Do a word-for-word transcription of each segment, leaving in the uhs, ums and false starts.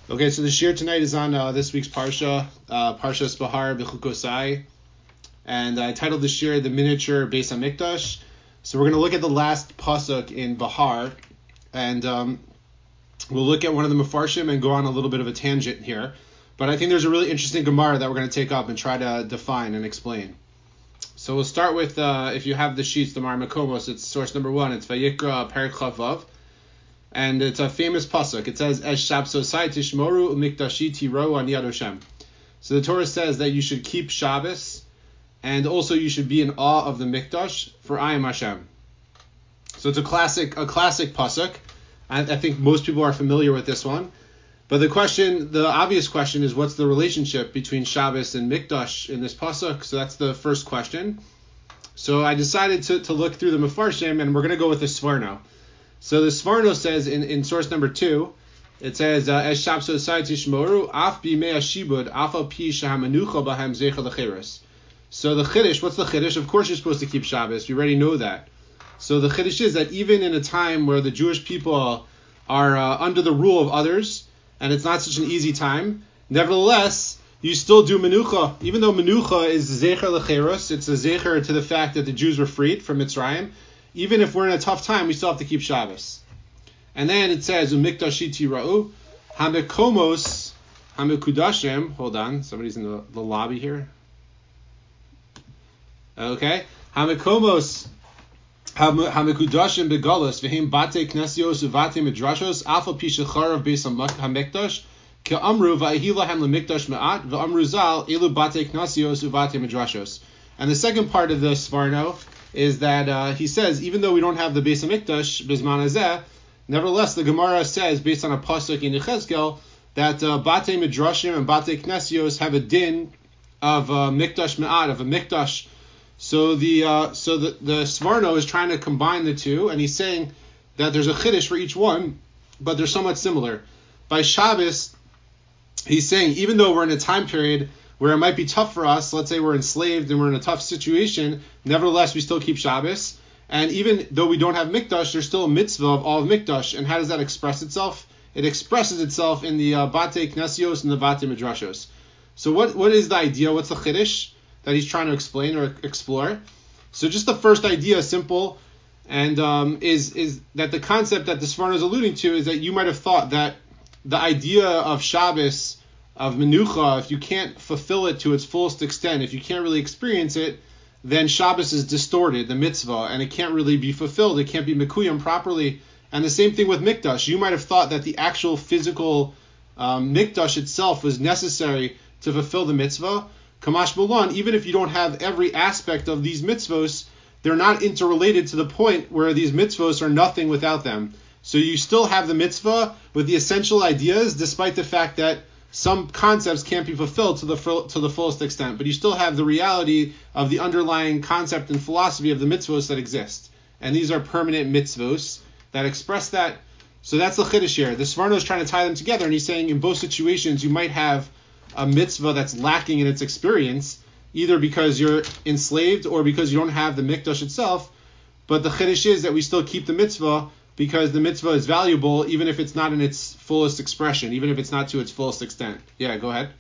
Okay, so the shir tonight is on uh, this week's parsha, uh, Parshas Bahar B'chukosai, and I titled the shir "The Miniature Beis Hamikdash." So we're going to look at the last pasuk in Bahar, and um, we'll look at one of the Mefarshim and go on a little bit of a tangent here. But I think there's a really interesting Gemara that we're going to take up and try to define and explain. So we'll start with, uh, if you have the sheets, the Mar Makomos, it's source number one, it's Vayikra Perek Chavav. And it's a famous pasuk. It says, "Es Shabsosai tishmoru umikdashi tiro ani Yad Hashem." So the Torah says that you should keep Shabbos, and also you should be in awe of the Mikdash, for I am Hashem. So it's a classic, a classic pasuk. I, I think most people are familiar with this one. But the question, the obvious question, is what's the relationship between Shabbos and Mikdash in this pasuk? So that's the first question. So I decided to, to look through the Mefarshim, and we're going to go with the Sforno. So the Sforno says in, in source number two, it says, "Es Shabsosai tishmoru af b'mei hashibud af al pi shehamanucha b'hem zeicha lecheres." So the Chiddush, what's the Chiddush? Of course you're supposed to keep Shabbos. You already know that. So the Chiddush is that even in a time where the Jewish people are uh, under the rule of others, and it's not such an easy time, nevertheless, you still do Menucha. Even though Menucha is zeicha lecheres, it's a zeicher to the fact that the Jews were freed from Mitzrayim. Even if we're in a tough time, we still have to keep Shabbos. And then it says, "Umikdashi tira'u, hamekomos, hamekudashim." Hold on, somebody's in the, the lobby here. Okay. Hamekomos, hamekudashim begalus, v'hem bate knesios uvate midrashos, alfa pi shecharav beis hamikdash, ke'amru v'ahi lahem lemikdash me'at, v'amru zal, elu bate knesios uvate midrashos. And the second part of the Sforno is that uh, he says, even though we don't have the Beis Hamikdash Bizman Hazeh, nevertheless the Gemara says, based on a pasuk in Yechezkel, that uh, Bate Midrashim and Bate Knesios have a din of uh, Mikdash Me'at, of a Mikdash. So the uh, so the, the Sforno is trying to combine the two, and he's saying that there's a Chiddush for each one, but they're somewhat similar. By Shabbos, he's saying, even though we're in a time period where it might be tough for us, let's say we're enslaved and we're in a tough situation, nevertheless we still keep Shabbos. And even though we don't have Mikdash, there's still a mitzvah of all of Mikdash. And how does that express itself? It expresses itself in the uh, Bate Knesios and the Bate Midrashos. So what what is the idea? What's the Chiddush that he's trying to explain or explore? So just the first idea, simple, and um, is is that the concept that the Sforno is alluding to is that you might have thought that the idea of Shabbos, of Menucha, if you can't fulfill it to its fullest extent, if you can't really experience it, then Shabbos is distorted, the mitzvah, and it can't really be fulfilled. It can't be mekuyim properly. And the same thing with Mikdash. You might have thought that the actual physical um, Mikdash itself was necessary to fulfill the mitzvah. Kamash Mulan, even if you don't have every aspect of these mitzvos, they're not interrelated to the point where these mitzvos are nothing without them. So you still have the mitzvah with the essential ideas, despite the fact that some concepts can't be fulfilled to the to the fullest extent, but you still have the reality of the underlying concept and philosophy of the mitzvos that exist. And these are permanent mitzvos that express that. So that's the Chiddush here. The Sforno is trying to tie them together, and he's saying in both situations you might have a mitzvah that's lacking in its experience, either because you're enslaved or because you don't have the Mikdash itself, but the Chiddush is that we still keep the mitzvah because the mitzvah is valuable even if it's not in its fullest expression, even if it's not to its fullest extent. Yeah, go ahead.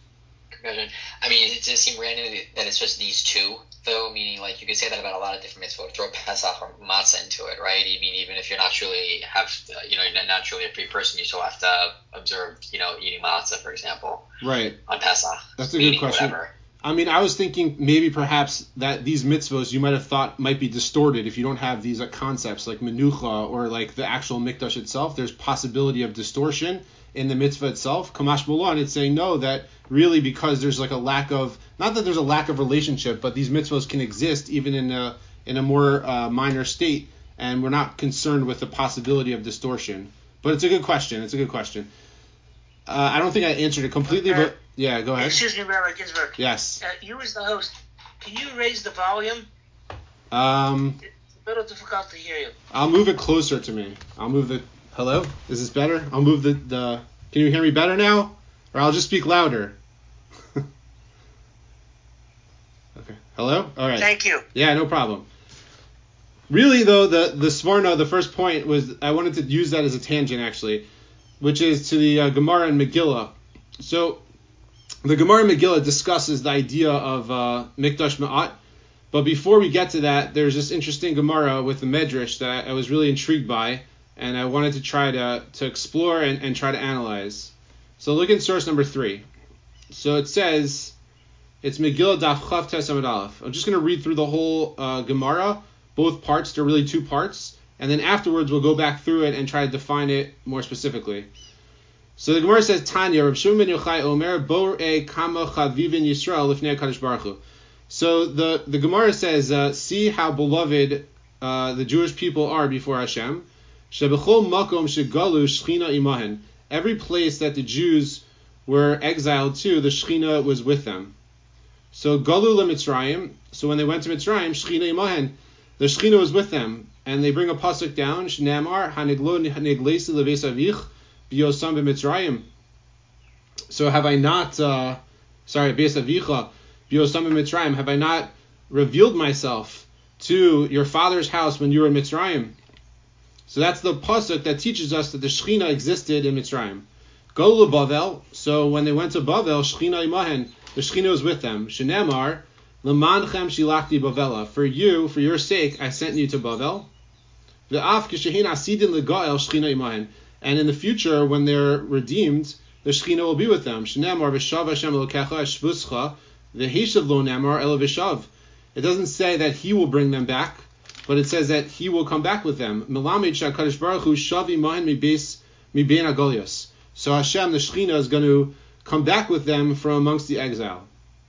I mean, it does seem random that it's just these two, though, meaning like you could say that about a lot of different mitzvot. Throw Pesach or Matzah into it, right? I mean, even if you're not truly have, uh, you know, you're not truly a free person, you still have to observe, you know, eating Matzah, for example. Right. On Pesach. That's a good question. Whatever. I mean, I was thinking maybe perhaps that these mitzvos you might have thought might be distorted if you don't have these uh, concepts like menucha or like the actual mikdash itself. There's possibility of distortion in the mitzvah itself. Kamash Mulan, it's saying no, that really because there's like a lack of, not that there's a lack of relationship, but these mitzvos can exist even in a in a more uh, minor state, and we're not concerned with the possibility of distortion. But it's a good question. It's a good question. Uh, I don't think I answered it completely, Okay. but yeah, go ahead. Excuse me, Rabbi Ginsburg. Yes. Uh, you as the host, can you raise the volume? Um, It's a little difficult to hear you. I'll move it closer to me. I'll move the. Hello? Is this better? I'll move the, the. Can you hear me better now? Or I'll just speak louder. Okay. Hello? All right. Thank you. Yeah, no problem. Really, though, the the Sforno, the first point was I wanted to use that as a tangent, actually, which is to the uh, Gemara and Megillah. So the Gemara Megillah discusses the idea of uh, Mikdash Ma'at, but before we get to that, there's this interesting Gemara with the Medrash that I was really intrigued by, and I wanted to try to, to explore and, and try to analyze. So look in source number three. So it says, it's Megillah Daf Chav Tes Amud Aleph. I'm just going to read through the whole uh, Gemara, both parts. They're really two parts. And then afterwards, we'll go back through it and try to define it more specifically. So the Gemara says, Tanya, Rav Shimon ben Yochai Omer, Borei Kama Chavivin Yisrael Lifnei HaKadosh Baruch Hu. So the, the Gemara says, uh, see how beloved uh, the Jewish people are before Hashem. Shebechol makom shegalu shchina imahen. Every place that the Jews were exiled to, the Shechina was with them. So galu leMitzrayim. So when they went to Mitzrayim, Shechina imahen, the Shechina was with them. And they bring a pasuk down, Shnamar haniglo niglesi leves avich biyosam b'Mitzrayim. So have I not, uh, sorry, beis avicha biyosam b'Mitzrayim, have I not revealed myself to your father's house when you were in Mitzrayim? So that's the pasuk that teaches us that the Shechina existed in Mitzrayim. Go to Bavel. So when they went to Bavel, Shechina imahen, the Shechina was with them. Shnamar lemanchem shilachti Bavela. For you, for your sake, I sent you to Bavel. And in the future, when they're redeemed, the Shechina will be with them. It doesn't say that he will bring them back, but it says that he will come back with them. So Hashem, the Shechina, is going to come back with them from amongst the exile.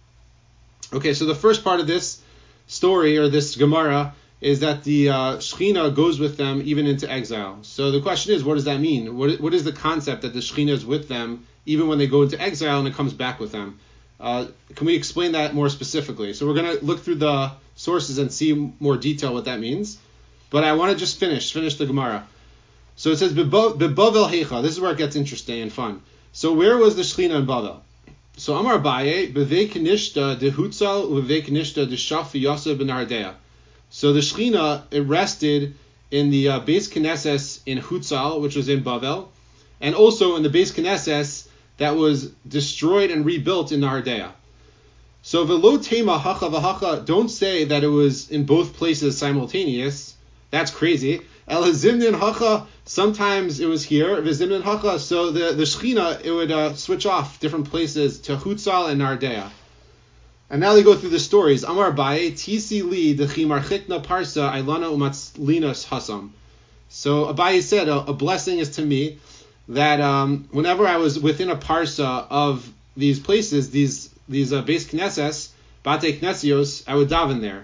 Okay, so the first part of this story, or this Gemara, is that the uh, Shechina goes with them even into exile. So the question is, what does that mean? What What is the concept that the Shechina is with them even when they go into exile and it comes back with them? Uh, can we explain that more specifically? So we're going to look through the sources and see more detail what that means. But I want to just finish, finish the Gemara. So it says, Bebavel Heicha. This is where it gets interesting and fun. So where was the Shechina in Bavel? So Amar Abaye, Bevei Knishta de Hutzal, Bevei Knishta de Shafi Yosef ben Ardea. So the Shechina, it rested in the uh, Beis Knesses in Hutzal, which was in Bavel, and also in the Beis Knesses that was destroyed and rebuilt in Nahardea. So velo tema hacha v'hacha, don't say that it was in both places simultaneous. That's crazy. El hazimnin hacha, sometimes it was here. V'zimnin hacha, so the, the Shechina, it would uh, switch off different places to Hutzal and Nahardea. And now they go through the stories. Amar Abaye, Tisi li dechimar chitna parsa ailana umatzlinas hasam. So Abaye said, a, a blessing is to me that um, whenever I was within a parsa of these places, these these uh, Beis Knesses, Bate Knesios, I would daven there.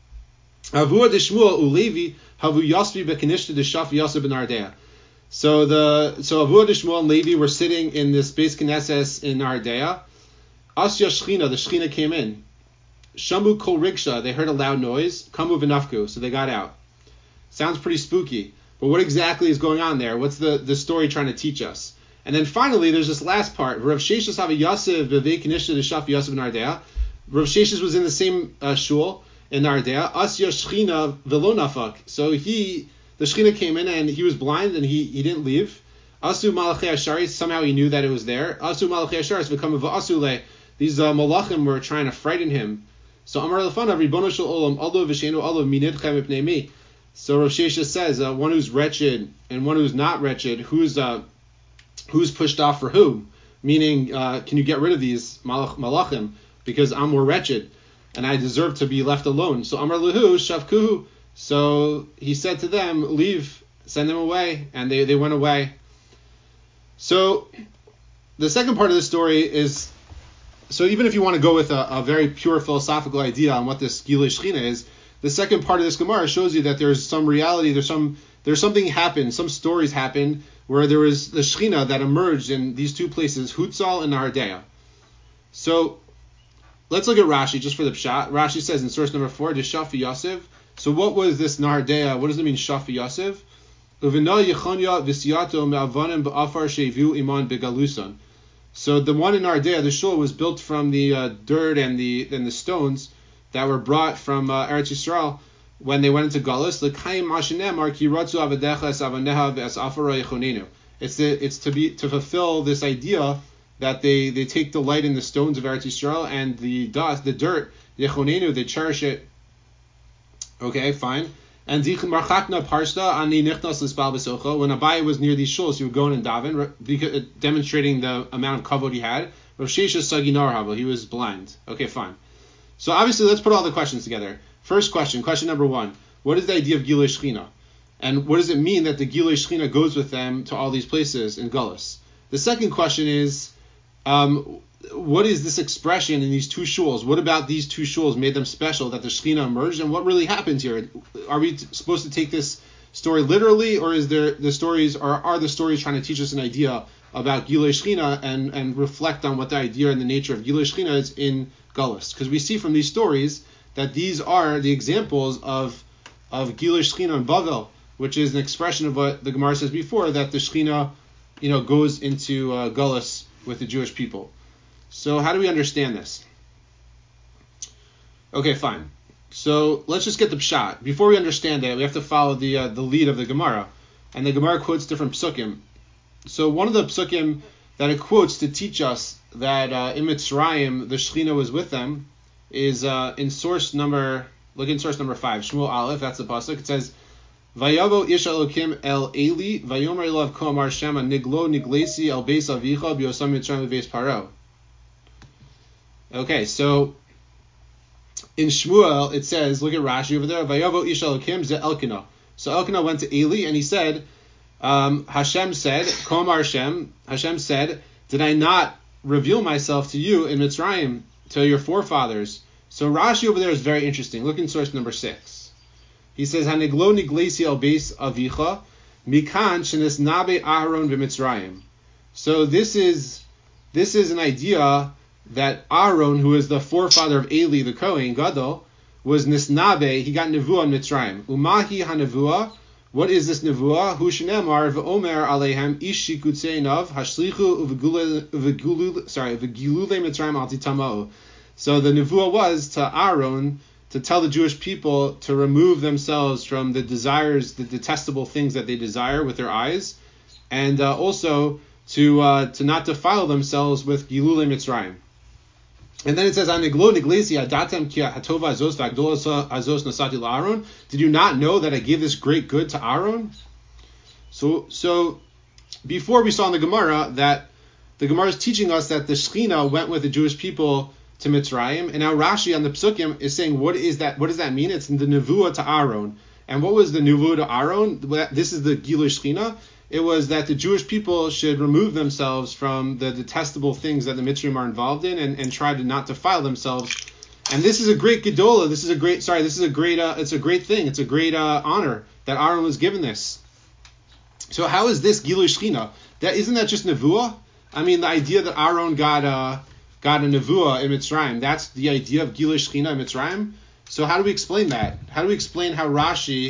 Avua de Shmuel ulevi havu yasvi bekanishta de shaf yaseb ben Ardea. So the so Avua de Shmuel and Levi were sitting in this Beis Knesses in Ardea. Asya Shechina, the Shechina came in. Shamu kol rigsha, they heard a loud noise. Kamu v'nafku, so they got out. Sounds pretty spooky. But what exactly is going on there? What's the, the story trying to teach us? And then finally, there's this last part. Rav Sheshes have a Yosef b'vei Knishta de Shaf Yosef Nardea. Rav Sheshes was in the same uh, shul in Nardea. Asya Shechina v'lo nafak. So he, the Shechina came in and he was blind and he, he didn't leave. Asu malachei asharis, somehow he knew that it was there. Asu malachei asharis v'kam v'asule. These uh, malachim were trying to frighten him. So Amar Lefanav Ribono Shel Olam Alo V'Sheinu Alo Minidchem Ipnei Mi. So Rav Sheshes says, uh, one who's wretched and one who's not wretched, who's uh, who's pushed off for whom? Meaning, uh, can you get rid of these malach, malachim because I'm more wretched and I deserve to be left alone? So Amar Lehu Shavkuhu. So he said to them, leave, send them away, and they, they went away. So the second part of the story is. So even if you want to go with a, a very pure philosophical idea on what this Gilui Shechina is, the second part of this Gemara shows you that there's some reality, there's some there's something happened, some stories happened where there was the Shechina that emerged in these two places, Hutzal and Nahardea. So let's look at Rashi just for the pshat. Rashi says in source number four, Shafi Yosef. So what was this Nahardea? What does it mean, Shafi Yosef? Uvina Yechonya Visiato Me'avanim Ba'afar Sheviu Iman Begalusan. So the one in Nahardea, the shul, was built from the uh, dirt and the and the stones that were brought from uh, Eretz Yisrael when they went into Galus. It's the, it's to be to fulfill this idea that they, they take delight in the stones of Eretz Yisrael, and the dust, the dirt, yechonenu, they cherish it. Okay, fine. And marchakna parshta ani nichnas l'spal b'socho. When Abaye was near these shuls, he would go in and daven, because, demonstrating the amount of kavod he had. Rav Shesha saginar haba, he was blind. Okay, fine. So obviously, let's put all the questions together. First question, question number one. What is the idea of Gilui Shechina? And what does it mean that the Gilui Shechina goes with them to all these places in Gullus? The second question is, um, what is this expression in these two shuls? What about these two shuls made them special, that the Shechina emerged? And what really happened here? Are we t- supposed to take this story literally, or is there the stories, or are the stories trying to teach us an idea about Gilui Shechina and, and reflect on what the idea and the nature of Gilui Shechina is in Gullus? Because we see from these stories that these are the examples of of Gilui Shechina and Bavel, which is an expression of what the Gemara says before, that the Shechina, you know, goes into uh, Gullus with the Jewish people. So how do we understand this? Okay, fine. So let's just get the pshat. Before we understand that, we have to follow the uh, the lead of the Gemara, and the Gemara quotes different psukim. So one of the psukim that it quotes to teach us that uh, in Mitzrayim the Shechina was with them is uh, in source number. Look in source number five, Shmuel Aleph. That's the pasuk. It says, "Vayavo ish Elokim el Eli vayomer elav ko amar Shema niglo niglesi el beis avicha biosam Mitzrayim beis Paro." Okay, so in Shmuel it says, look at Rashi over there, Vayavo ish Elokim ze Elkanah. So Elkanah went to Eli and he said, um, Hashem said, Ko amar Hashem, Hashem said, did I not reveal myself to you in Mitzrayim, to your forefathers? So Rashi over there is very interesting. Look in source number six. He says, Haniglo niglesi el beis avicha, mikan shenes nabe Aharon v'Mitzrayim. So this is this is an idea that Aaron, who is the forefather of Eli, the Kohen Gadol, was nisnabe. He got nevuah in Mitzrayim. Umahi hanevuah. What is this nevuah? Hu shenemar v'omer aleihem ish shikutzeinav hashlichu uvegulu sorry v'gilule Mitzrayim al titamau. So the nevuah was to Aaron to tell the Jewish people to remove themselves from the desires, the detestable things that they desire with their eyes, and uh, also to uh, to not defile themselves with Gilulei Mitzrayim. And then it says, "Aniglo niglesi adatem ki hatova azos v'agdola azos nasati la'Aaron." Did you not know that I gave this great good to Aaron? So, so before we saw in the Gemara that the Gemara is teaching us that the Shechina went with the Jewish people to Mitzrayim, and now Rashi on the Psukim is saying, what is that? What does that mean? It's the nevuah to Aaron. And what was the nevuah to Aaron? This is the Gilui Shechina. It was that the Jewish people should remove themselves from the detestable things that the Mitzrayim are involved in, and, and try to not defile themselves. And this is a great gedola. This is a great. Sorry, this is a great. Uh, it's a great thing. It's a great uh, honor that Aaron was given this. So how is this Gilui Shechina? That isn't that just nevuah? I mean, the idea that Aaron got uh, got a nevuah in Mitzrayim. That's the idea of Gilui Shechina in Mitzrayim. So how do we explain that? How do we explain how Rashi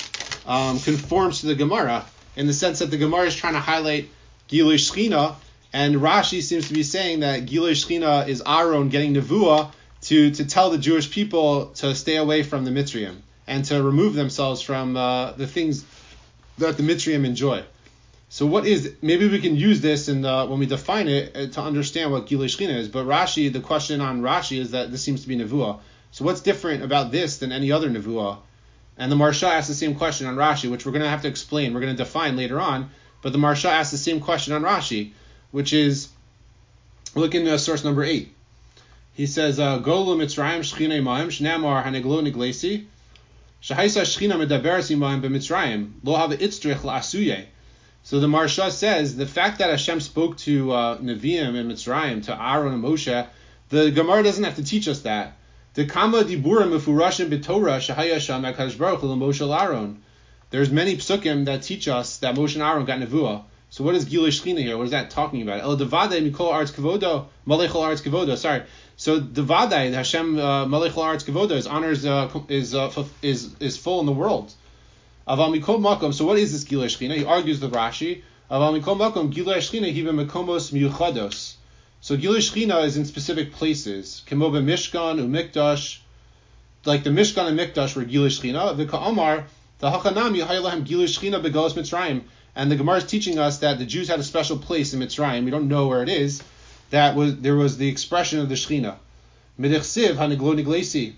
um, conforms to the Gemara, in the sense that the Gemara is trying to highlight Gilui Shechina, and Rashi seems to be saying that Gilui Shechina is Aaron getting nevuah to, to tell the Jewish people to stay away from the Mitzrayim and to remove themselves from uh, the things that the Mitzrayim enjoy. So what is, maybe we can use this in the, when we define it uh, to understand what Gilui Shechina is, but Rashi, the question on Rashi is that this seems to be nevuah. So what's different about this than any other nevuah? And the Marsha asks the same question on Rashi, which we're going to have to explain. We're going to define later on. But the Marsha asks the same question on Rashi, which is, look in uh, source number eight. He says, Golu Mitzrayim Shechina Imayim Shnamar Haneglo Niglesi Shahaisa Shechina Medaberes Imayim BeMitzrayim Lo Hava Itzrich LaAsuye. So the Marsha says the fact that Hashem spoke to uh, Nevi'im in Mitzrayim, to Aaron and Moshe, the Gemara doesn't have to teach us that. The Kama Dibura Mefurashim B'Torah Shahaya Sham HaKadosh Baruch Hu Moshe Aaron. There's many psukim that teach us that Moshe and Aaron got nevuah. So what is Gilui Shechina here? What is that talking about? El Devadei Mikol Arts Kevodo Malechol Arts Kevodo. Sorry. So Devadei Hashem uh, Malechol Arts Kevodo, his honors uh, is uh, is is full in the world. Aval Mikol Makom. So what is this Gilui Shechina? He argues with Rashi. Aval Mikol Makom Gilui Shechina Hiva Mekomos Miuchados. So Gilui Shechina is in specific places. Kemoba Mishkan Umikdash, like the Mishkan and Mikdash were Gilui Shechina. V'ka'amar the Hachanami Haylahem Gilui Shechina Begalos Mitzrayim. And the Gemara is teaching us that the Jews had a special place in Mitzrayim. We don't know where it is, that was there was the expression of the Shechina. Midechsiv haniglo niglesi.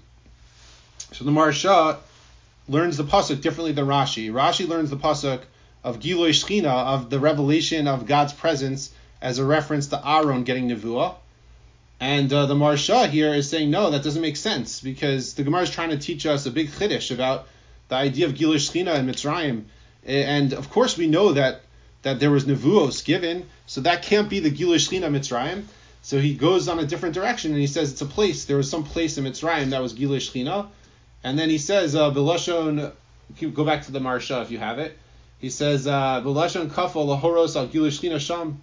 So the Maharsha learns the pasuk differently than Rashi. Rashi learns the pasuk of Gilui Shechina, of the revelation of God's presence, as a reference to Aaron getting nevuah. And uh, the Maharsha here is saying, no, that doesn't make sense, because the Gemara is trying to teach us a big chiddush about the idea of Gilui Shechina in Mitzrayim. And of course we know that that there was nevuos given, so that can't be the Gilui Shechina Mitzrayim. So he goes on a different direction, and he says it's a place. There was some place in Mitzrayim that was Gilui Shechina. And then he says, uh, B'lashon, go back to the Maharsha if you have it. He says, B'lashon kafal lahoros al Gilui Shechina sham.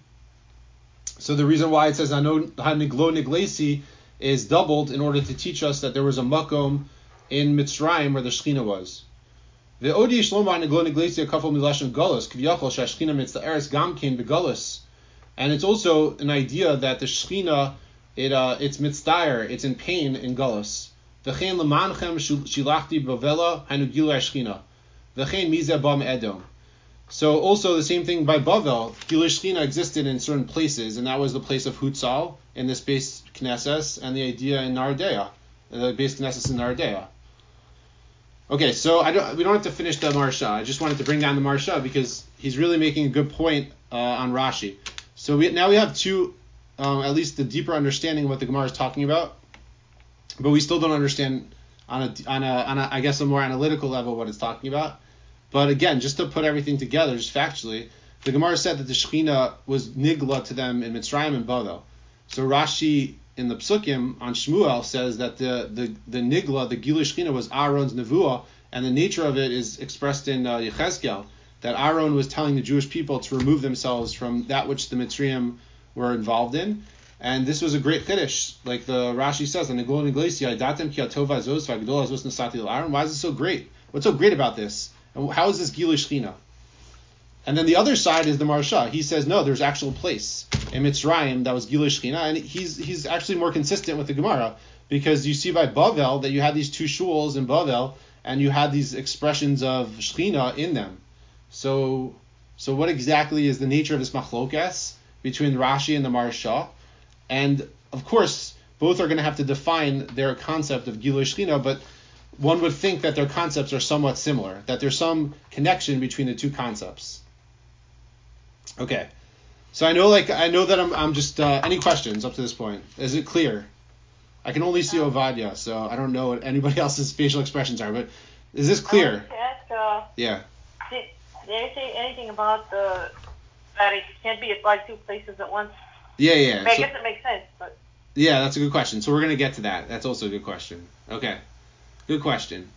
So the reason why it says haniglo niglesi is doubled in order to teach us that there was a makom in Mitzrayim where the Shechina was. Ve'odi shlomo haniglo niglesi kafal milashon galus k'vyachol shashchina mitzlaeres gamkein begalus. And it's also an idea that the Shechina, it uh, it's mitzdayer, it's in pain in galus. V'chein lemanchem shilachti bavela hanu gilui Shechina. V'chein mizeh bam edom. So also the same thing by Bavel. Gilui Shechina existed in certain places, and that was the place of Hutzal in this base Knesses, and the idea in Nardea, the base Knesses in Nardea. Okay, so I don't, we don't have to finish the Maharsha. I just wanted to bring down the Maharsha because he's really making a good point uh, on Rashi. So we, now we have two, um, at least the deeper understanding of what the Gemara is talking about, but we still don't understand on a, on a, on a I guess, a more analytical level what it's talking about. But again, just to put everything together, just factually, the Gemara said that the Shechina was nigla to them in Mitzrayim and Bavel. So Rashi in the Psukim on Shmuel says that the the, the nigla, the Gilui Shechina, was Aaron's nevuah, and the nature of it is expressed in uh, Yechezkel, that Aaron was telling the Jewish people to remove themselves from that which the Mitzrayim were involved in. And this was a great chiddush, like the Rashi says, "Haniglo niglesi aydatem ki atova azos v'agdol azos nasati l'Aaron." Why is it so great? What's so great about this? How is this Gilui Shechina? And then the other side is the Maharsha. He says, no, there's actual place in Mitzrayim that was Gilui Shechina, and he's he's actually more consistent with the Gemara, because you see by Bavel that you had these two shuls in Bavel, and you had these expressions of Shechina in them. So, so what exactly is the nature of this machlokas between Rashi and the Maharsha? And of course, both are going to have to define their concept of Gilui Shechina, but one would think that their concepts are somewhat similar, that there's some connection between the two concepts. Okay, so I know, like, I know that I'm, I'm just. Uh, any questions up to this point? Is it clear? I can only see Ovadia, so I don't know what anybody else's facial expressions are. But is this clear? I wanted to ask, uh, yeah. Did, did they say anything about the that it can't be at like two places at once? Yeah, yeah. I, mean, I so, guess it makes sense, but. Yeah, that's a good question. So we're gonna get to that. That's also a good question. Okay. Good question.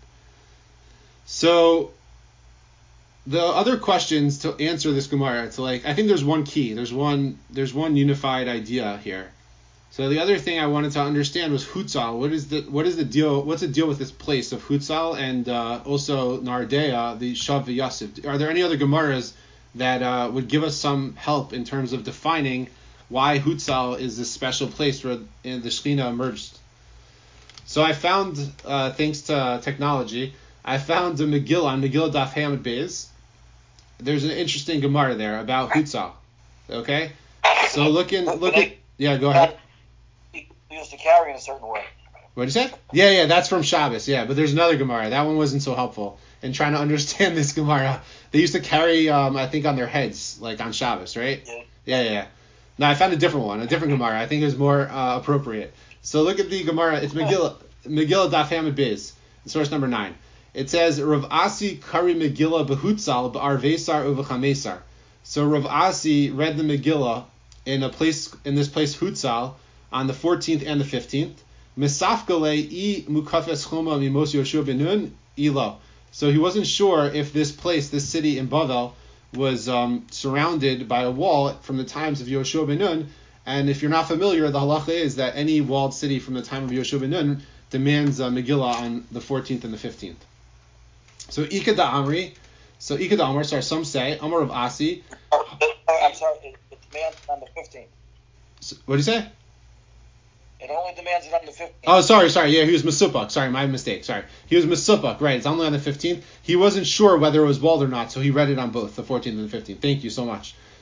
So the other questions to answer this Gemara, it's like, I think there's one key. There's one there's one unified idea here. So the other thing I wanted to understand was Hutzal. What is the what is the deal? What's the deal with this place of Hutzal and uh, also Nardea, the Shav v'Yasiv? Are there any other Gemaras that uh, would give us some help in terms of defining why Hutzal is this special place where the Shechina emerged? So I found, uh, thanks to technology, I found the Megillah on Megillah Daf Hamid Beis. There's an interesting Gemara there about Hutzal. Okay, so look in, look at, yeah, go ahead. He used to carry in a certain way. What did you say? Yeah, yeah, that's from Shabbos. Yeah, but there's another Gemara. That one wasn't so helpful in trying to understand this Gemara. They used to carry, um, I think, on their heads, like on Shabbos, right? Yeah. Yeah, yeah. No, I found a different one, a different Gemara. I think it was more uh, appropriate. So look at the Gemara. It's Megillah, Megillah Daf Hamid Beis, source number nine. It says Rav Asi Kari Megillah Behutzal B'Arvesar Uvechamesar. So Rav Asi read the Megillah in a place in this place Hutzal on the fourteenth and the fifteenth. Misafgale I Mukafes Choma Mimos Yoshua Benun Ilo. So he wasn't sure if this place, this city in Bavel, was um, surrounded by a wall from the times of Yoshua ben Nun. And if you're not familiar, the halacha is that any walled city from the time of Yoshua ben Nun demands a Megillah on the fourteenth and the fifteenth. So Ika da Amri, so Ika da Amr, sorry, some say, Amar of Asi. I'm sorry, it, it demands on the fifteenth. So, what did you say? It only demands it on the fifteenth. Oh, sorry, sorry. Yeah, he was Mesupach. Sorry, my mistake. Sorry. He was Mesupach. Right, it's only on the fifteenth. He wasn't sure whether it was walled or not, so he read it on both, the fourteenth and the fifteenth. Thank you so much.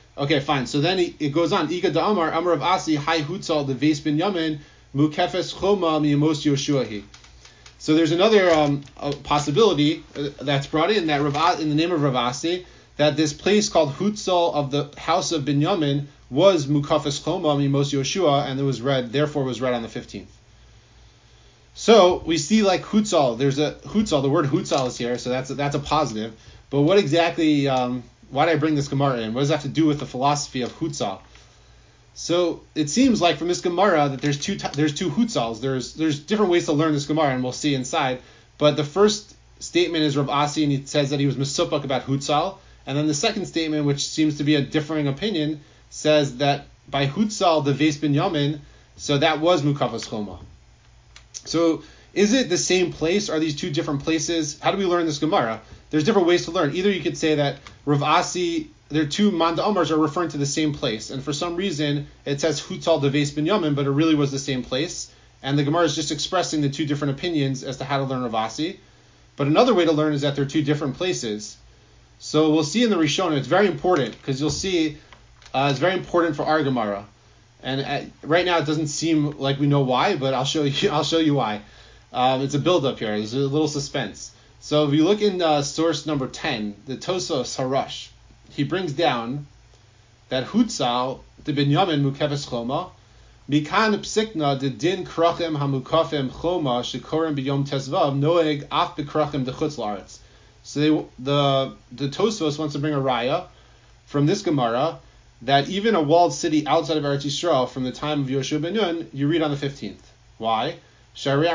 Okay, fine. So then he, it goes on. Iga da Amar, Amar of Asi, Hai Hutzal, the Veis bin Yamin, Mukefes Choma, Miyamos Yoshuahi. So there's another um, possibility that's brought in that Rav, in the name of Rav Asi, that this place called Hutzal of the house of Binyamin was Mukafes Choma, Mimos Yoshua, and it was read, therefore was read on the fifteenth. So we see like Hutzal, there's a Hutzal, the word Hutzal is here, so that's a, that's a positive. But what exactly, um, why did I bring this Gemara in? What does that have to do with the philosophy of Hutzal? So it seems like from this Gemara that there's two there's two Hutzals. There's there's different ways to learn this Gemara, and we'll see inside. But the first statement is Rav Asi, and he says that he was Mesupak about Hutzal. And then the second statement, which seems to be a differing opinion, says that by Hutzal, the Veis bin Yamin, so that was Mukafas Choma. So is it the same place? Are these two different places? How do we learn this Gemara? There's different ways to learn. Either you could say that Rav Asi, their two Manda Amars are referring to the same place, and for some reason it says Hutzal the Veis bin Yamin, but it really was the same place, and the Gemara is just expressing the two different opinions as to how to learn Rav Asi. But another way to learn is that they're two different places. So we'll see in the Rishona, it's very important, because you'll see uh, it's very important for our Gemara. And at, right now it doesn't seem like we know why, but I'll show you. I'll show you why. Um, it's a build-up here. There's a little suspense. So if you look in uh, source number ten, the Tosfos Harash, he brings down that Hutzal the Binyamin Mukefes Choma, Mikan Psikna the Din Krachim Hamukafim Choma Shekorim B'Yom Tesvav Noeg Af B'Krachim the Chutz La'aretz. So they, the the Tosfos wants to bring a raya from this Gemara that even a walled city outside of Eretz Yisrael from the time of Yoshua ben Nun, you read on the fifteenth. Why? Because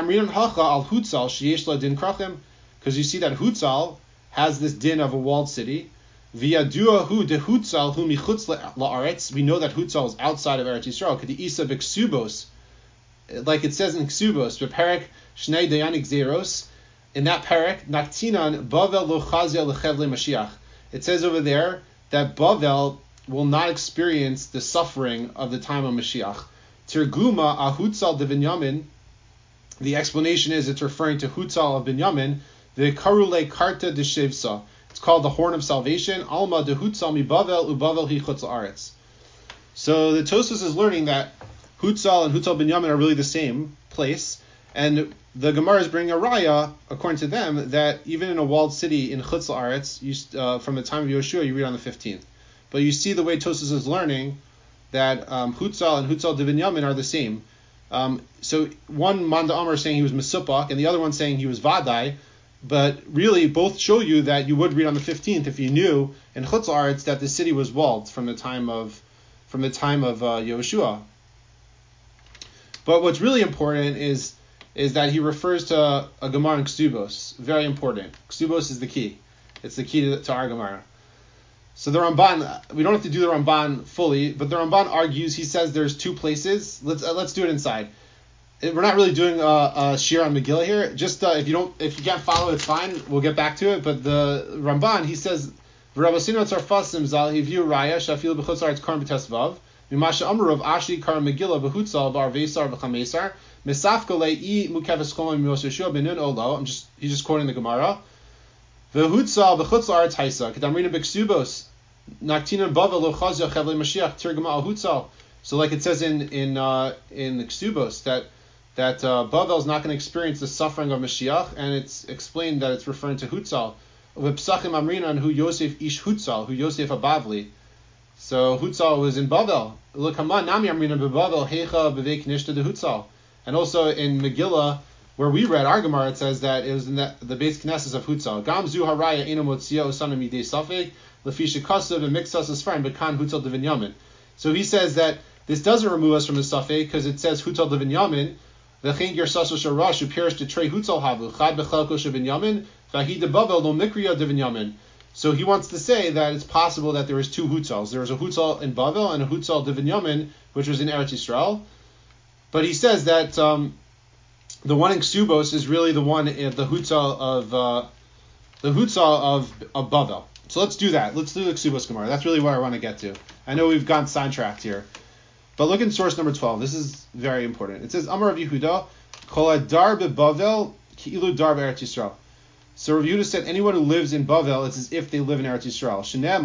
you see that Hutzal has this din of a walled city. We know that Hutzal is outside of Eretz Yisrael. Like it says in Ksubos, Perek Shnei Dayanik Zeros, in that Perek, Naktinan Bavel lo chazia lechevle Mashiach. It says over there that Bavel will not experience the suffering of the time of Mashiach. Tirguma ahutzal de Binyamin. The explanation is it's referring to Hutzal of Binyamin. The karule karta de shevsa. It's called the horn of salvation. Alma de Hutzal mi Bavel ubavel hi chutz la'aretz. So the Tosfos is learning that Hutzal and Hutzal Binyamin are really the same place, and the Gemara is bringing a raya, according to them, that even in a walled city in chutz la'aretz, you, uh, from the time of Yoshua, you read on the fifteenth. But you see the way Tosfos is learning that um, Hutzal and Hutzal de Binyamin are the same. Um, so one Manda Amar is saying he was Mesupak, and the other one saying he was Vadai. But really, both show you that you would read on the fifteenth if you knew in Chutz La'aretz that the city was walled from the time of from the time of uh, Yoshua. But what's really important is is that he refers to a Gemara in Ksubos. Very important. Ksubos is the key. It's the key to, to our Gemara. So the Ramban, we don't have to do the Ramban fully, but the Ramban argues, he says there's two places. Let's uh, let's do it inside. We're not really doing a, a shir on Megillah here. Just uh, if you don't, if you can't follow, it's fine. We'll get back to it. But the Ramban, he says, "V'Rabosino tzarfasim zal hiviu raya shafil b'chutz la'aretz karm b'tesvav mimasha amarav ashi karm Megillah b'hutzal b'arveisar b'chameisar misafka le'i mukefes choma miyos Yeshua benun olo." I'm just he's just quoting the Gemara. V'hutzal b'chutz la'aretz haisa kedamrina b'ksubos naktinan bavel lo chazia chevle mashiach tirgama al hutzal. So like it says in in uh, in the Ksubos that that uh, Bavel is not going to experience the suffering of Mashiach, and it's explained that it's referring to Hutzal. V'psachim amrinan hu Yosef ish Hutzal, hu Yosef abavli. So Hutzal was in Bavel. L'kaman nami amrinan bebavel hecha bevei knishta de Hutzal. And also in Megillah, where we read our Gemara, it says that it was in the, the base Knesses of Hutzal. Gam zu haraya ena motzia osana midei safek lefi shekasav and mixas esfarim bekan Hutzal de Binyamin. So he says that this doesn't remove us from the safek because it says Hutzal de Binyamin. V'chein gersaso sharash who perished to trey Hutzal havu chad bechalko she Binyamin v'hi de Bavel lo mikriya de Binyamin. So he wants to say that it's possible that there was two Hutzals. There was a Hutzal in Bavel and a Hutzal de Binyamin, which was in Eretz Yisrael. But he says that um, the one in Ksubos is really the one of the Hutzal of uh, the Hutzal of, of Bavel. So let's do that. Let's do the Ksubos Gemara. That's really where I want to get to. I know we've gone sidetracked here. But look in source number twelve. This is very important. It says, Amar Rav Yehuda, Kol adar beBavel ki'ilu dar be'Eretz Yisrael. So Rav Yehuda said, anyone who lives in Bavel, it's as if they live in Eretz Yisrael. Shenemar,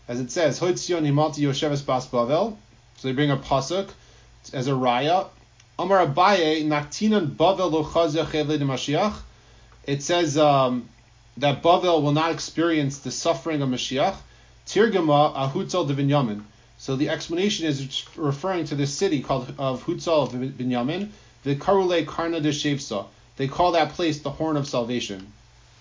as it says, Hoitzion himalti Yosheves bas Bavel. So they bring a pasuk as a raya. Amar Abaye naktinan Bavel lo chazeh chevle de Mashiach. It says um, that Bavel will not experience the suffering of Mashiach. Tirgama ahutzal de Binyamin. So the explanation is referring to this city called of Hutzal of Binyamin. The Karule Karna de Shevsa. They call that place the Horn of Salvation.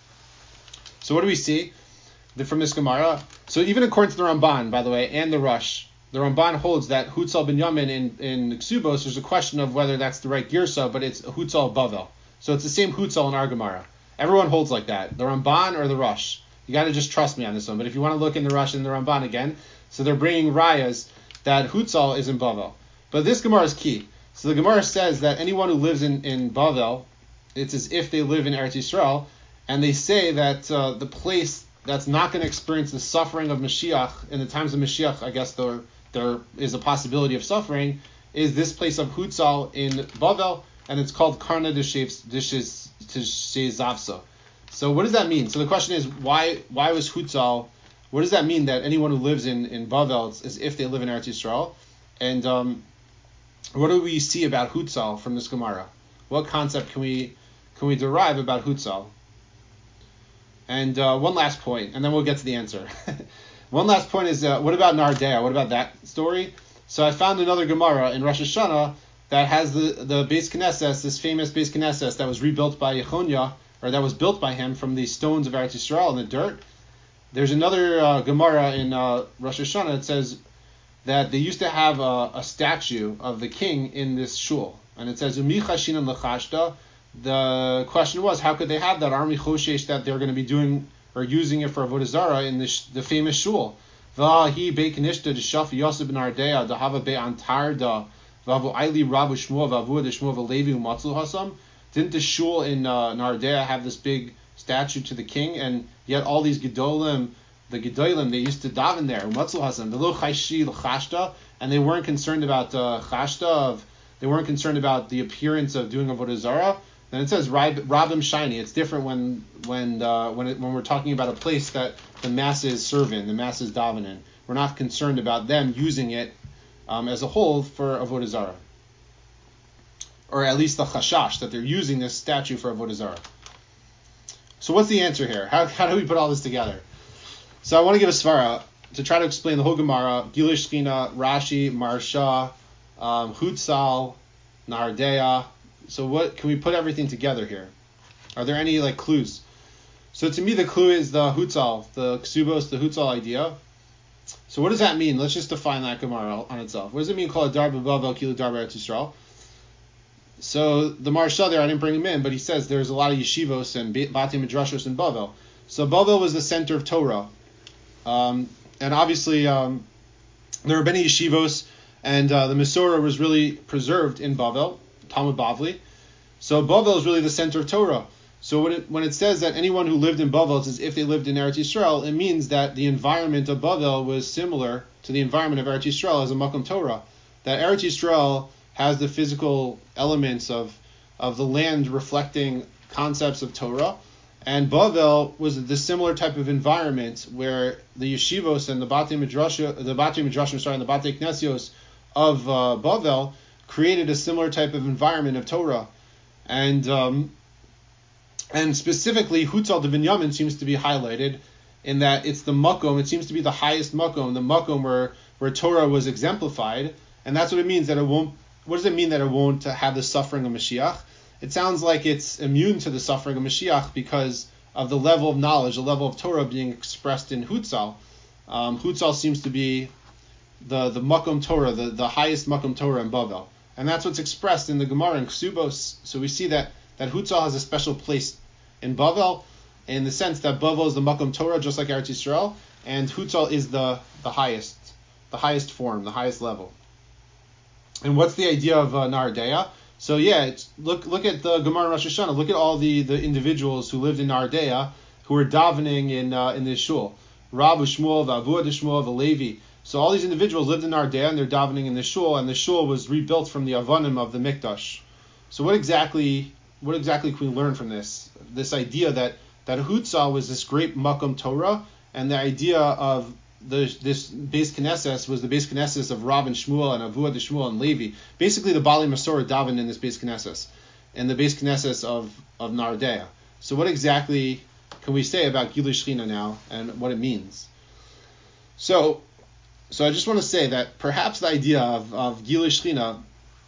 So what do we see from this Gemara? So even according to the Ramban, by the way, and the Rush, the Ramban holds that Hutzal Binyamin in, in Ksubos, there's a question of whether that's the right Girsa, but it's Hutzal Bavel. So it's the same Hutzal in our Gemara. Everyone holds like that. The Ramban or the Rush. You got to just trust me on this one. But if you want to look in the Rush and the Ramban again, so they're bringing rayas that Hutzal is in Bavel. But this Gemara is key. So the Gemara says that anyone who lives in, in Bavel, it's as if they live in Eretz Yisrael, and they say that uh, the place that's not going to experience the suffering of Mashiach, in the times of Mashiach, I guess there, there is a possibility of suffering, is this place of Hutzal in Bavel, and it's called Karna de Shezavsa. So what does that mean? So the question is, why why was Hutzal, what does that mean that anyone who lives in, in Bavel is as if they live in Eretz Yisrael? And um, what do we see about Hutzal from this Gemara? What concept can we can we derive about Hutzal? And uh, one last point, and then we'll get to the answer. One last point is, uh, what about Nardea? What about that story? So I found another Gemara in Rosh Hashanah that has the, the Beis Knesses, this famous Beis Knesses that was rebuilt by Yechonia, or that was built by him from the stones of Eretz Yisrael in the dirt. There's another uh, Gemara in uh, Rosh Hashanah that says that they used to have a, a statue of the king in this shul. And it says, Umi chashinan lechashta. The question was, how could they have that army choshesh that they're going to be doing or using it for Avodah Zarah in the, the famous shul? V'ahi be'kanishta d'shafi Yosef ben Ardea d'hava be'antarda v'avu aili rabu shmuah v'avu d'shmuah v'levi u'matzlu hasam. Didn't the shul in uh, Nardea have this big statue to the king, and yet all these gedolim, the gedolim, they used to daven there, u'matzlu hasam v'lo chayshi l'chashta, and they weren't concerned about uh, chashta, of, they weren't concerned about the appearance of doing Avodah Zarah. Then it says Rabim Shiny. It's different when when uh, when it, when we're talking about a place that the masses serve in, the masses daven in. We're not concerned about them using it um, as a whole for Avodah Zarah, or at least the chashash that they're using this statue for Avodah Zarah. So what's the answer here? How how do we put all this together? So I want to give a svara to try to explain the whole Gemara: Gilish Shechina, Rashi, Marsha, um, Hutzal, Nardea. So what can we put everything together here? Are there any like clues? So to me the clue is the Hutzal, the Ksubos, the Hutzal idea. So what does that mean? Let's just define that Gemara on itself. What does it mean called Dar Bavel Kilu Dar Eretz Yisrael? So the Marsha there, I didn't bring him in, but he says there's a lot of yeshivos and Bati Midrashos in Bavel. So Bavel was the center of Torah. Um, and obviously um, there were many yeshivos, and uh, the Masorah was really preserved in Bavel. Talmud Bavli. So Bavel is really the center of Torah. So when it when it says that anyone who lived in Bavel, it's as if they lived in Eretz Yisrael, it means that the environment of Bavel was similar to the environment of Eretz Yisrael as a Makom Torah. That Eretz Yisrael has the physical elements of of the land reflecting concepts of Torah, and Bavel was the similar type of environment where the yeshivos and the Batei Midrash, the Batei Midrashim, sorry, and the Batei Knesios of uh, Bavel created a similar type of environment of Torah, and um, and specifically Hutzal de Binyamin seems to be highlighted in that it's the makom. It seems to be the highest makom, the makom where where Torah was exemplified, and that's what it means that it won't. What does it mean that it won't have the suffering of Mashiach? It sounds like it's immune to the suffering of Mashiach because of the level of knowledge, the level of Torah being expressed in Hutzal. Um, Hutzal seems to be the the makom Torah, the, the highest makom Torah in Bavel. And that's what's expressed in the Gemara in Ksubos. So we see that, that Hutzal has a special place in Bavel, in the sense that Bavel is the Makom Torah, just like Eretz Yisrael, and Hutzal is the, the highest, the highest form, the highest level. And what's the idea of uh, Nardea? So yeah, it's, look look at the Gemara in Rosh Hashanah. Look at all the, the individuals who lived in Nardea who were davening in uh, in this shul. Rabu Shmuel, V'Avu Shmuel, V'Levi. So all these individuals lived in Nardea and they're davening in the shul, and the shul was rebuilt from the Avanim of the Mikdash. So what exactly what exactly can we learn from this? This idea that, that Hutzal was this great Makom Torah, and the idea of the this Beis Knesses was the Beis Knesses of Rav and Shmuel and Avua de Shmuel and Levi. Basically, the Bali Masorah davened in this Beis Knesses, and the Beis Knesses of of Nardea. So, what exactly can we say about Gilui Shechina now and what it means? So, so I just want to say that perhaps the idea of of Gilui Shechina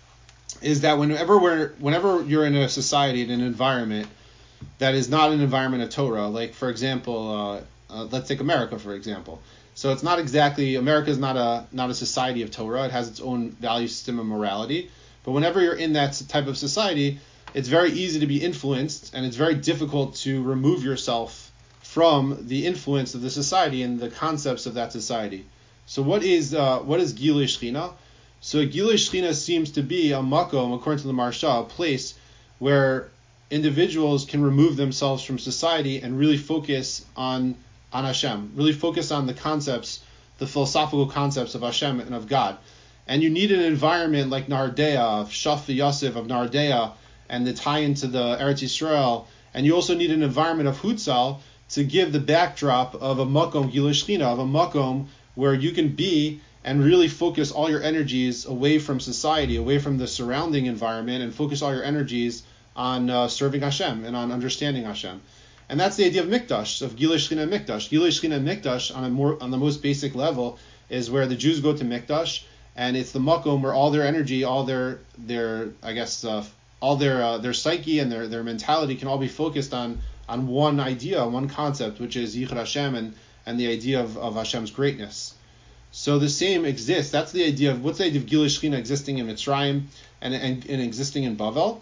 is that whenever we're whenever you're in a society, in an environment that is not an environment of Torah, like for example, uh, uh, let's take America for example. So it's not exactly America is not a not a society of Torah. It has its own value system and morality. But whenever you're in that type of society, it's very easy to be influenced, and it's very difficult to remove yourself from the influence of the society and the concepts of that society. So what is uh, what is Gilui Shechina? So Gilui Shechina seems to be a makom, according to the Maharsha, a place where individuals can remove themselves from society and really focus on on Hashem, really focus on the concepts, the philosophical concepts of Hashem and of God. And you need an environment like Nardea, of Shafi Yosef, of Nardea, and the tie into the Eretz Yisrael. And you also need an environment of Hutzal to give the backdrop of a makom Gilui Shechina, of a makom where you can be and really focus all your energies away from society, away from the surrounding environment, and focus all your energies on uh, serving Hashem and on understanding Hashem. And that's the idea of Mikdash, of Gilui Shechina and Mikdash. Gilui Shechina and Mikdash, on a more on the most basic level, is where the Jews go to Mikdash, and it's the makom where all their energy, all their their I guess uh, all their uh, their psyche and their, their mentality can all be focused on on one idea, one concept, which is Yichud Hashem and, and the idea of, of Hashem's greatness. So the same exists. That's the idea of what's the idea of Gilui Shechina existing in Mitzrayim and, and and existing in Bavel.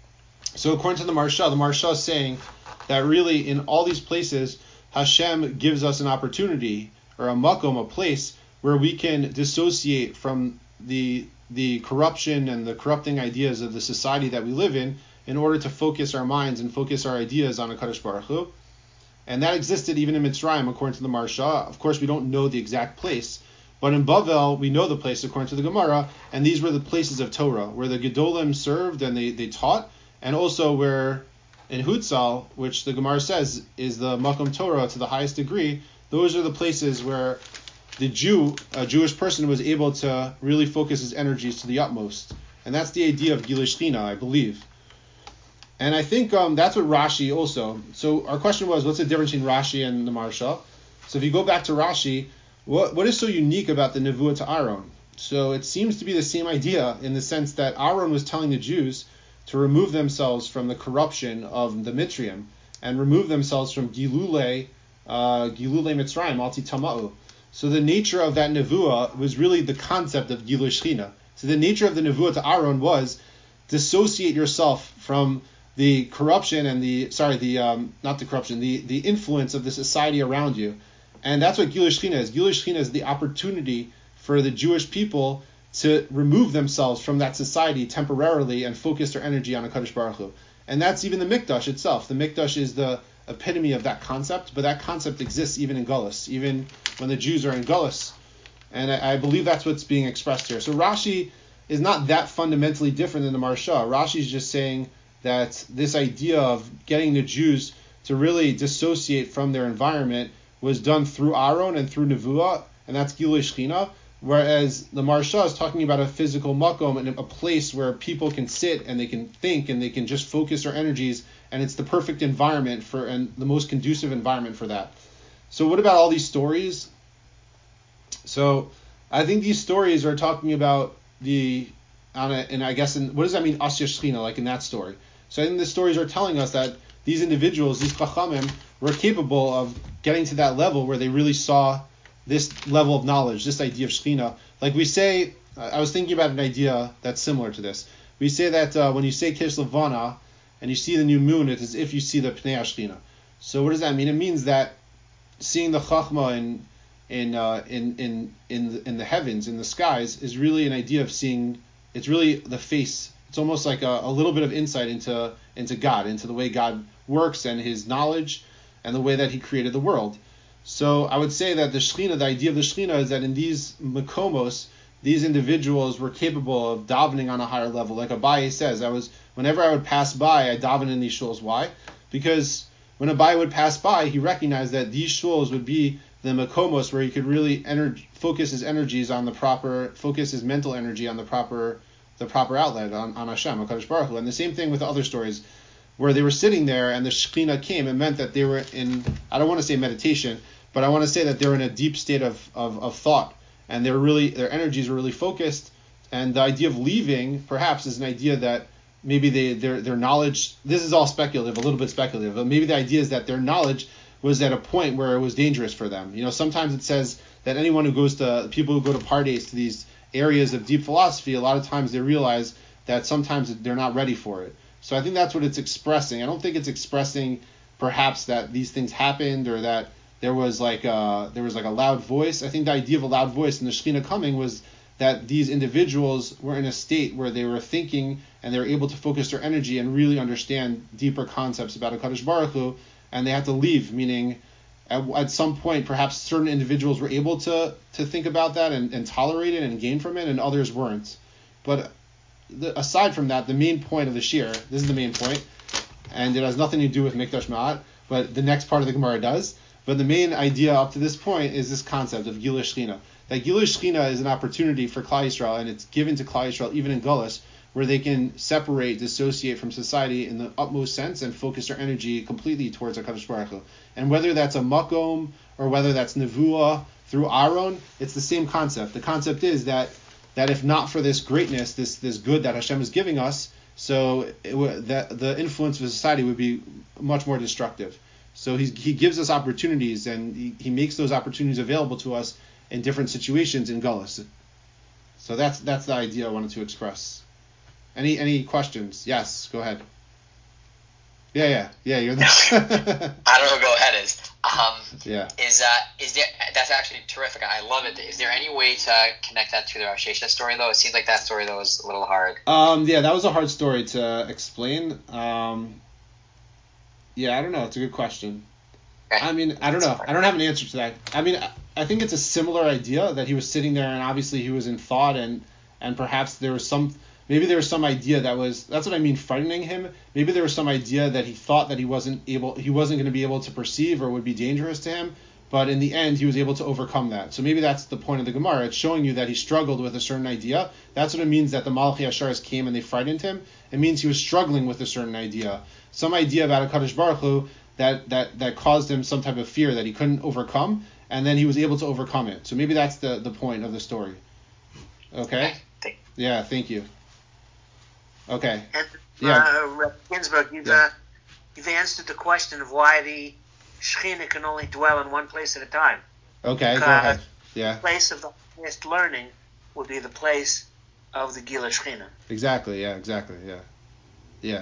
So according to the Maharsha, the Maharsha is saying that really in all these places, Hashem gives us an opportunity, or a makom, a place, where we can dissociate from the the corruption and the corrupting ideas of the society that we live in, in order to focus our minds and focus our ideas on HaKadosh Baruch Hu. And that existed even in Mitzrayim, according to the Maharsha. Of course, we don't know the exact place, but in Bavel, we know the place, according to the Gemara, and these were the places of Torah, where the Gedolim served and they, they taught, and also where in Hutzal, which the Gemara says is the Makom Torah to the highest degree, those are the places where the Jew, a Jewish person, was able to really focus his energies to the utmost. And that's the idea of Gilui Shechina, I believe. And I think um, that's what Rashi also. So our question was, what's the difference between Rashi and the Maharsha? So if you go back to Rashi, what what is so unique about the Nevuah to Aaron? So it seems to be the same idea in the sense that Aaron was telling the Jews to remove themselves from the corruption of the Mitzrayim and remove themselves from Gilule, uh, Gilule Mitzrayim, Alti Tama'u. So the nature of that Nevuah was really the concept of Gilui Shechina. So the nature of the Nevuah to Aaron was dissociate yourself from the corruption and the, sorry, the um, not the corruption, the, the influence of the society around you. And that's what Gilui Shechina is. Gilui Shechina is the opportunity for the Jewish people to remove themselves from that society temporarily and focus their energy on HaKadosh Baruch Hu. And that's even the Mikdash itself. The Mikdash is the epitome of that concept, but that concept exists even in Gullus, even when the Jews are in Gullus. And I, I believe that's what's being expressed here. So Rashi is not that fundamentally different than the Maharsha. Rashi is just saying that this idea of getting the Jews to really dissociate from their environment was done through Aaron and through Nevuah, and that's Gilui Shechina. Whereas the Maharsha is talking about a physical makom and a place where people can sit and they can think and they can just focus their energies, and it's the perfect environment for and the most conducive environment for that. So what about all these stories? So I think these stories are talking about the, on a, and I guess in, what does that mean, Asya Shechina, like in that story? So I think the stories are telling us that these individuals, these Chachamim, were capable of getting to that level where they really saw this level of knowledge, this idea of Shechina. Like we say, I was thinking about an idea that's similar to this. We say that uh, when you say Kish Levana and you see the new moon, it's as if you see the Pnei Shechina. So what does that mean? It means that seeing the Chachma in in uh, in in in the, in the heavens, in the skies, is really an idea of seeing. It's really the face. It's almost like a, a little bit of insight into into God, into the way God works and His knowledge, and the way that He created the world. So I would say that the Shechina, the idea of the Shechina, is that in these makomos, these individuals were capable of davening on a higher level. Like Abaye says, I was whenever I would pass by, I daven in these shuls. Why? Because when Abaye would pass by, he recognized that these shuls would be the makomos where he could really ener- focus his energies on the proper, focus his mental energy on the proper, the proper outlet on, on Hashem, HaKadosh Baruch Hu. And the same thing with the other stories, where they were sitting there and the Shekhinah came. It meant that they were in, I don't want to say meditation, but I want to say that they're in a deep state of, of, of thought, and they're really, their energies were really focused. And the idea of leaving, perhaps, is an idea that maybe they their their knowledge, this is all speculative, a little bit speculative, but maybe the idea is that their knowledge was at a point where it was dangerous for them. You know, sometimes it says that anyone who goes to, people who go to parties, to these areas of deep philosophy, a lot of times they realize that sometimes they're not ready for it. So I think that's what it's expressing. I don't think it's expressing perhaps that these things happened or that there was like a, there was like a loud voice. I think the idea of a loud voice and the Shekhinah coming was that these individuals were in a state where they were thinking and they were able to focus their energy and really understand deeper concepts about HaKadosh Baruch Hu, and they had to leave, meaning at, at some point perhaps certain individuals were able to, to think about that and, and tolerate it and gain from it, and others weren't. But the, aside from that, the main point of the shir, this is the main point, and it has nothing to do with Mikdash Ma'at, but the next part of the Gemara does. But the main idea up to this point is this concept of Gilui Shechina. That Gilui Shechina is an opportunity for Klal Yisrael, and it's given to Klal Yisrael even in Gullus, where they can separate, dissociate from society in the utmost sense and focus their energy completely towards HaKadosh Baruch Hu. And whether that's a makom or whether that's nevuah through Aaron, it's the same concept. The concept is that that if not for this greatness, this this good that Hashem is giving us, so it w- that the influence of society would be much more destructive. So he he gives us opportunities, and he, he makes those opportunities available to us in different situations in Gullus. So that's that's the idea I wanted to express. Any any questions? Yes, go ahead. Yeah, yeah, yeah. You're the. I don't know. Go ahead. Is um. Yeah. Is that is there? That's actually terrific. I love it. Is there any way to connect that to the Rav Sheshes story though? It seems like that story though was a little hard. Um. Yeah, that was a hard story to explain. Um. Yeah, I don't know. It's a good question. Okay. I mean, I don't know. I don't have an answer to that. I mean, I think it's a similar idea that he was sitting there and obviously he was in thought and and perhaps there was some. Maybe there was some idea that was, that's what I mean, frightening him. Maybe there was some idea that he thought that he wasn't able, he wasn't going to be able to perceive or would be dangerous to him. But in the end, he was able to overcome that. So maybe that's the point of the Gemara. It's showing you that he struggled with a certain idea. That's what it means that the Malachi Asharis came and they frightened him. It means he was struggling with a certain idea. Some idea about HaKadosh Baruch Hu that, that, that caused him some type of fear that he couldn't overcome. And then he was able to overcome it. So maybe that's the, the point of the story. Okay? Yeah, thank you. Okay. And Yeah. uh, Reb Ginsburg, you've Yeah. uh, you've answered the question of why the Shekhinah can only dwell in one place at a time. Okay, go Uh, ahead. Yeah, The place of the highest learning would be the place of the Gila Shekhinah. exactly. Yeah, exactly. Yeah, yeah.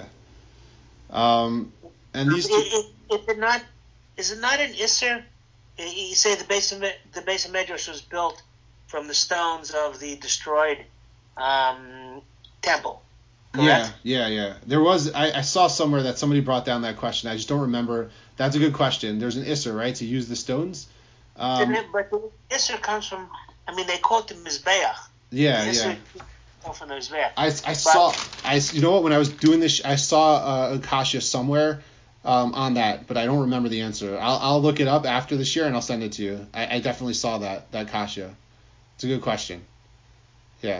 Um, and these Is two. it, is it not? Is it not an Isser? You say the base of the base of Medrash was built from the stones of the destroyed um, temple. Yeah, Correct? yeah, yeah. There was. I, I saw somewhere that somebody brought down that question. I just don't remember. That's a good question. There's an Isser, right, to use the stones. Um, But the Isser comes from. I mean, they call it the Mizbeach. yeah, The yeah. Isser comes from the Mizbeach. I, I saw. I you know what? When I was doing this, I saw uh, a kasha somewhere um, on that, but I don't remember the answer. I'll I'll look it up after the share and I'll send it to you. I, I definitely saw that that kasha. It's a good question. Yeah.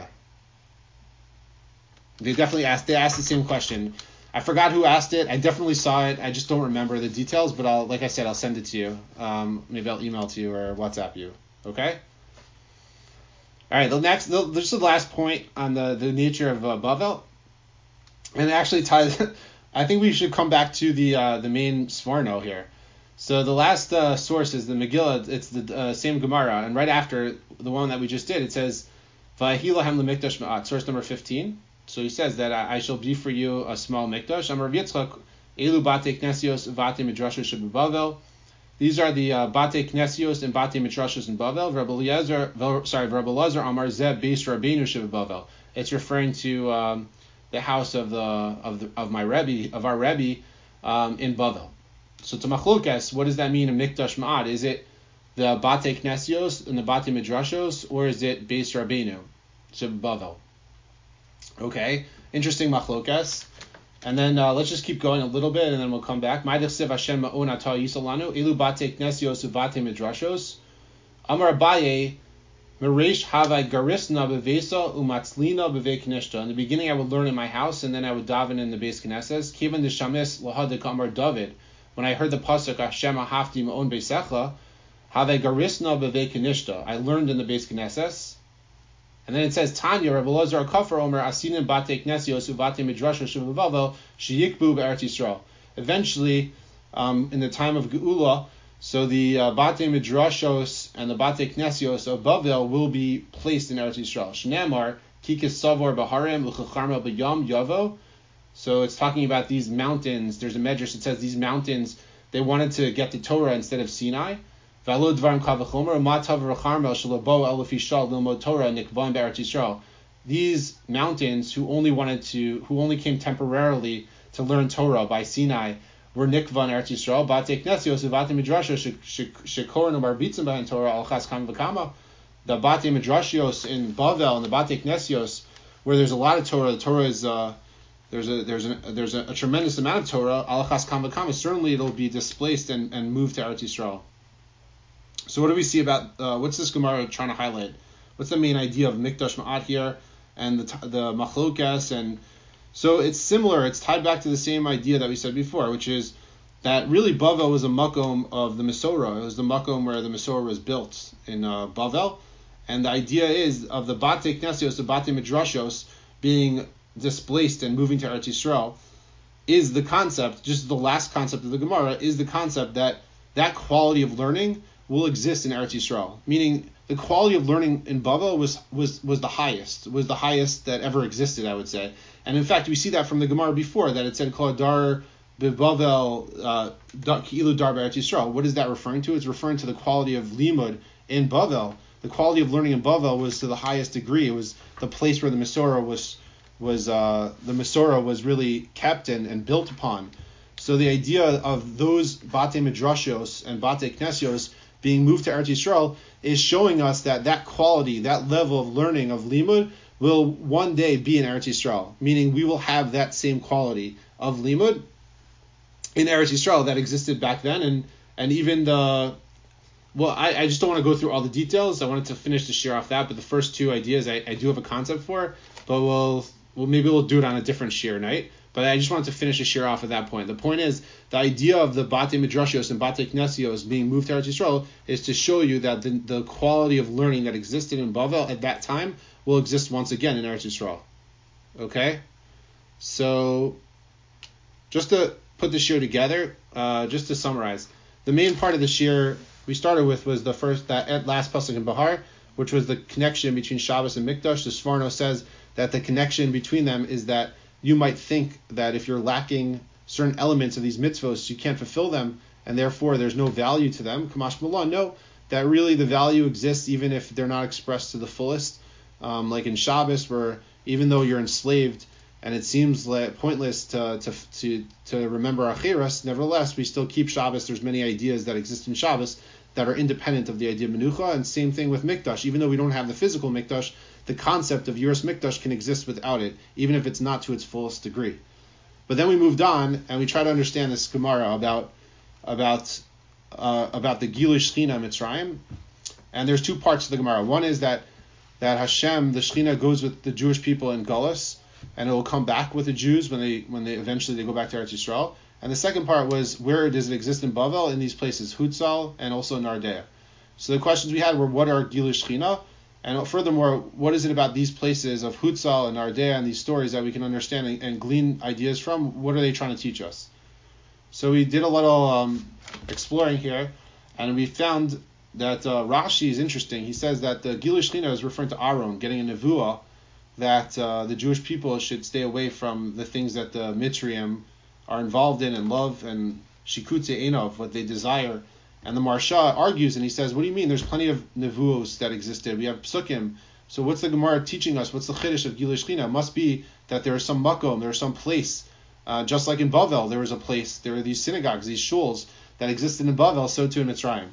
They definitely asked. They asked the same question. I forgot who asked it. I definitely saw it. I just don't remember the details. But I'll, like I said, I'll send it to you. Um, maybe I'll email it to you or WhatsApp you. Okay. All right. The next, the, this is the last point on the, the nature of uh, Bavel, and it actually ties. I think we should come back to the uh, the main Sforno here. So the last uh, source is the Megillah. It's the uh, same Gemara, and right after the one that we just did, it says, "Va'hi lahem lemikdash ma'at." Source number fifteen. So he says that I shall be for you a small mikdash. Amar Yitzchak, elu bate knesios vate midrashos shebebavel. These are the uh, bate knesios and bate midrashos in Bavel. Rabbi Eliezer, sorry, Rabbi Eliezer Amar Zeb Beis Rabbeinu shebebavel. It's referring to um, the house of the of the of my Rebbe of our Rebbe um, in Bavel. So to machlokas, what does that mean in mikdash ma'at? Is it the bate knesios and the bate midrashos, or is it Beis Rabbeinu shebebavel? Okay, interesting machlokas. And then uh, let's just keep going a little bit, and then we'll come back. Ma'idachsev Hashem ma'on atah yisalanu elu bate knesios uvate midrashos Amar Abaye, Meresh Havai Garisna Bevesa Umatzlina Beve Knishta. In the beginning, I would learn in my house, and then I would daven in the Beis Knesses. Kivan de Shamis Lahadik Amar David. When I heard the pasuk Hashem Hafti Ma'on Beisecha, Havai Garisna Beve Knishta. I learned in the Beis Knesses. And then it says Tanya Rabbi Elazar Kafar Omer Asinin Bate Knesios Uvate Midrash Shuvavavel Sheyikbu Be'eretz Yisrael. Eventually, um, in the time of Geula, so the uh, Bate Midrashos and the Bate Knesios of Bavel will be placed in Eretz Yisrael. Shnamar Kikis Savor Baharem Uchacharmel B'Yam Yavo. So it's talking about these mountains. There's a medrash that says these mountains, they wanted to get the Torah instead of Sinai. These mountains who only wanted to, who only came temporarily to learn Torah by Sinai, were nikva in Eretz Yisrael. Bate Knesios uvate midrasha shekorin umarbitzim behind Torah al chas kam v'kama. The Bate Midrashios in Bavel and the Bate Knesios, where there's a lot of Torah. The Torah is uh, there's a there's a there's a, a tremendous amount of Torah. Al chas kam v'kama. Certainly it'll be displaced and, and moved to Eretz Yisrael. So what do we see about, uh, what's this Gemara trying to highlight? What's the main idea of Mikdash Ma'at here and the the Machlokas? And so it's similar, it's tied back to the same idea that we said before, which is that really Bavel was a makom of the Mesorah. It was the makom where the Mesorah was built in uh, Bavel. And the idea is of the Bate Knesios, the Bate Midrashos being displaced and moving to Eretz Yisrael is the concept, just the last concept of the Gemara, is the concept that that quality of learning will exist in Eretz Yisrael, meaning the quality of learning in Bavel was was was the highest, was the highest that ever existed, I would say. And in fact, we see that from the Gemara before, that it said Kol Dar Bavel Ki'ilu Dar Eretz Yisrael. What is that referring to? It's referring to the quality of limud in Bavel. The quality of learning in Bavel was to the highest degree. It was the place where the Mesorah was was uh, the Mesorah was really kept and, and built upon. So the idea of those Bate Midrashos and Bate Knesios being moved to Eretz Yisrael is showing us that that quality, that level of learning of limud will one day be in Eretz Yisrael, meaning we will have that same quality of limud in Eretz Yisrael that existed back then. And and even the, well, I, I just don't want to go through all the details. I wanted to finish the shir off that, but the first two ideas I, I do have a concept for, but we'll, well, maybe we'll do it on a different shir night. But I just wanted to finish the shir off at that point. The point is, the idea of the Bate Midrashos and Bate Knesios being moved to Eretz Yisrael is to show you that the, the quality of learning that existed in Bavel at that time will exist once again in Eretz Yisrael. Okay? So, just to put the shir together, uh, just to summarize, the main part of the shir we started with was the first, that last pasuk in Bahar, which was the connection between Shabbos and Mikdash. The Sforno says that the connection between them is that you might think that if you're lacking certain elements of these mitzvos, you can't fulfill them, and therefore there's no value to them. Kamash Malan, no, that really the value exists even if they're not expressed to the fullest. Um, like in Shabbos, where even though you're enslaved and it seems like pointless to to to, to remember Achiras, nevertheless we still keep Shabbos. There's many ideas that exist in Shabbos that are independent of the idea of Menucha, and same thing with Mikdash. Even though we don't have the physical Mikdash, the concept of Yiras Mikdash can exist without it, even if it's not to its fullest degree. But then we moved on, and we try to understand this Gemara about about uh, about the Giluy Shechina Mitzrayim. And there's two parts to the Gemara. One is that that Hashem, the Shechina, goes with the Jewish people in Galus, and it will come back with the Jews when they when they eventually they go back to Eretz Yisrael. And the second part was, where does it exist in Bavel? In these places, Hutzal and also Nardea. So the questions we had were, what are Giluy Shechina? And furthermore, what is it about these places of Hutzal and Nardea and these stories that we can understand and, and glean ideas from? What are they trying to teach us? So we did a little um, exploring here, and we found that uh, Rashi is interesting. He says that the Giluy Shechina is referring to Aaron, getting a nevuah, that uh, the Jewish people should stay away from the things that the Mitzrayim are involved in and love, and Shikutze Enov, what they desire. And the Marsha argues, and he says, what do you mean? There's plenty of nevuos that existed. We have psukim. So what's the Gemara teaching us? What's the chiddush of Giluy Shechina? It must be that there is some makom, there is some place. Uh, just like in Bavel, there was a place. There are these synagogues, these shuls that existed in Bavel, so too in Mitzrayim.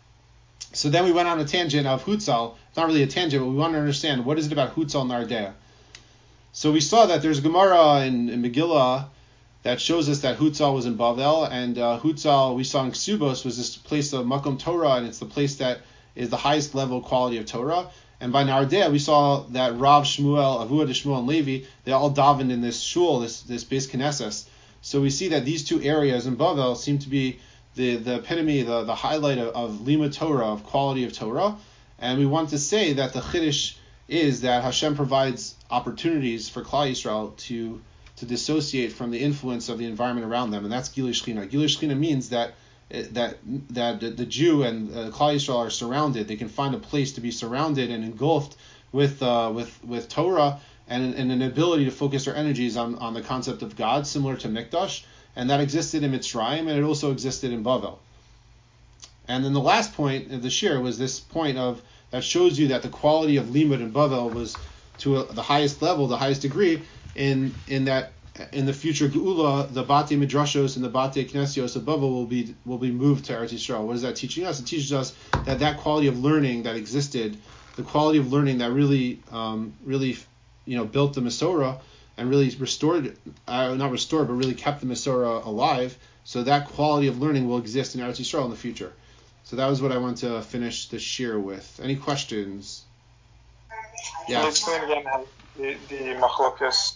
So then we went on a tangent of Hutzal. It's not really a tangent, but we want to understand, what is it about Hutzal and Nardea? So we saw that there's Gemara in, in Megillah that shows us that Hutzal was in Bavel, and uh, Hutzal, we saw in Ksubos, was this place of Makom Torah, and it's the place that is the highest level quality of Torah. And by Nardea, we saw that Rav, Shmuel, Avuad, Shmuel, and Levi, they all davened in this shul, this this Beis Knesses. So we see that these two areas in Bavel seem to be the, the epitome, the, the highlight of, of Limud Torah, of quality of Torah. And we want to say that the Chiddush is that Hashem provides opportunities for Klal Yisrael to to dissociate from the influence of the environment around them, and that's Gilui Shechina. Gilui Shechina means that that that the, the Jew and uh, Klal Yisrael are surrounded. They can find a place to be surrounded and engulfed with uh, with with Torah and, and an ability to focus their energies on, on the concept of God, similar to Mikdash, and that existed in Mitzrayim, and it also existed in Bavel. And then the last point of the shir was this point of that shows you that the quality of Limud in Bavel was to a, the highest level, the highest degree, in in that in the future Geula, the Batei Midrashos and the Batei Knesios of Bavel will be will be moved to Eretz Yisrael. What is that teaching us? It teaches us that that quality of learning that existed, the quality of learning that really um, really you know built the Masorah and really restored, uh, not restored, but really kept the Masorah alive. So that quality of learning will exist in Eretz Yisrael in the future. So that was what I want to finish the shir with. Any questions? Can you explain again how the, the machlokas